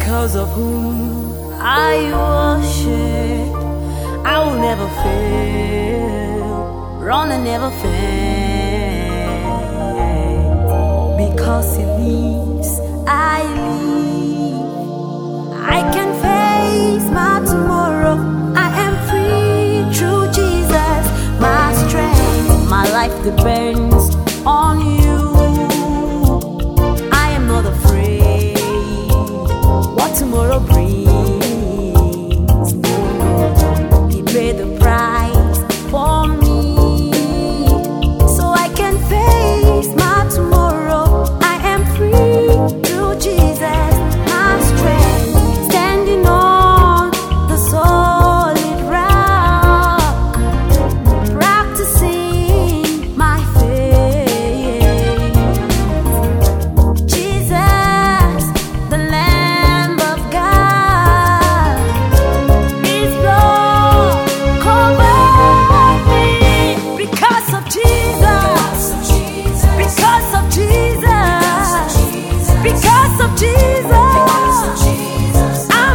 because of whom I worship. I will never fail, run and never fail. Because He lives, I live. I can face my tomorrow. I am free through Jesus, my strength. My life depends on You. I am not afraid what tomorrow brings. He paid the price for me, so I can face my tomorrow. I am free through Jesus, my strength. Standing on the solid rock, practicing my faith. Jesus, the Lamb of God, His blood covered me. Because of Jesus, because of Jesus, because of Jesus, I'm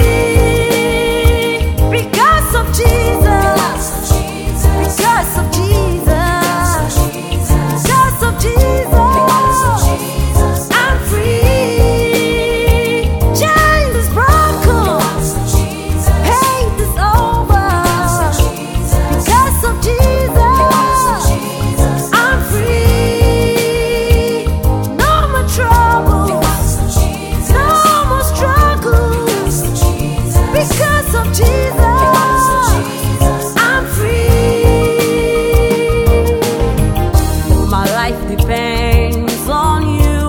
free. Because of Jesus, because of Jesus, because of Jesus, I'm free. Chains is broken, pain is over. Because of Jesus, I'm free. No more trouble, no more struggles. Because of Jesus, I'm free. My life depends on You.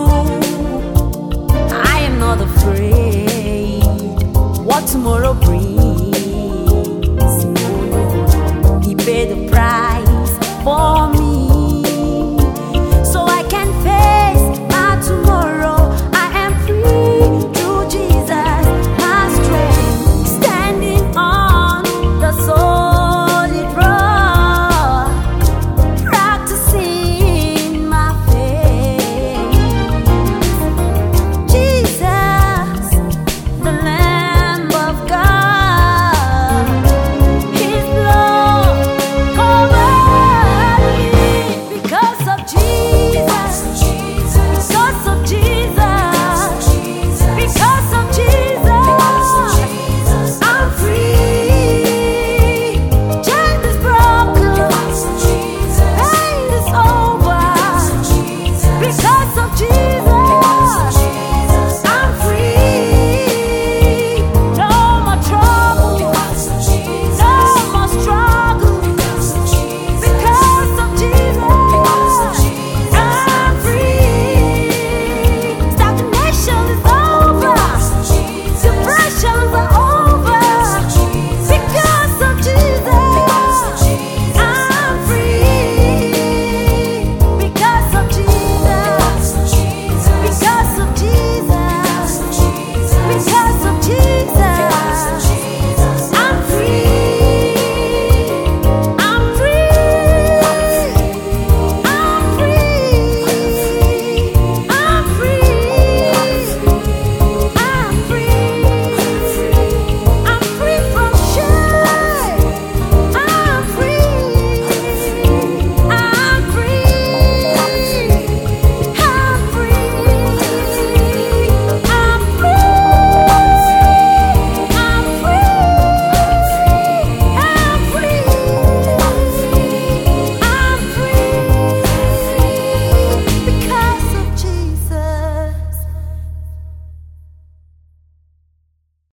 I am not afraid what tomorrow brings. He paid the price for me, so I can face my tomorrow. I am free through Jesus, my strength. Standing on the solid rock, practicing my faith. Jesus, the Lamb of God, His blood covered me. Because of Jesus, because of Jesus, because of Jesus, I'm free. Chain is broken, pain is over. Because of Jesus.